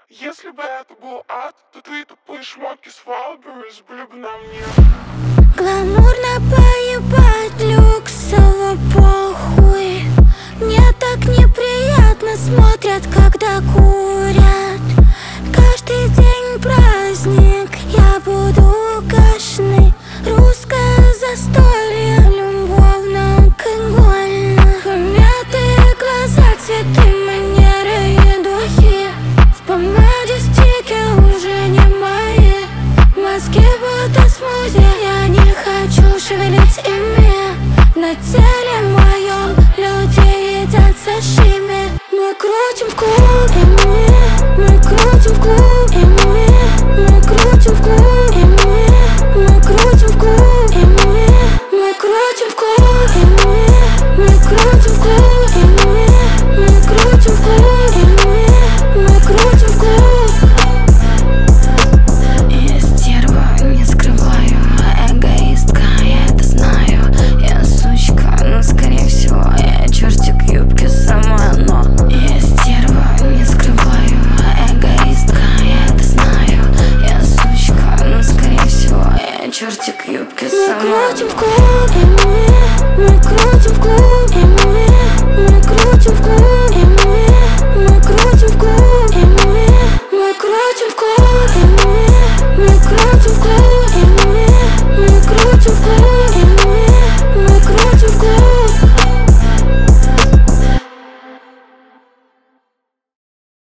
Если бы это был ад, то твои тупые шмотки с Wildberries были бы на мне. Гламурно поебать, люксово похуй. Мне так неприятно смотрят, когда курят. Каждый день праздник, я буду кашной. Русское застолье, любовно-алкогольно. Помятые глаза, цветы, манеры и духи. В помаде стики уже не мои. Мозги будто смузи, я не хочу шевелить ими. На теле моем люди едят сашими. Мы крутим в клубе, мы крутим в клубе, мы крутим в клубе, мы крутим в клубе, мы крутим в клубе, мы крутим в клубе, мы крутим в клубе, мы крутим в клубе. Я стерва, не скрываю, эгоистка, я это знаю. Я сучка, но скорее всего я чертик юбки сама, но я стерва, не скрываю, эгоистка, я это знаю. Я сучка, но скорее всего я чертик юбки сама. Мы крутим в клубе.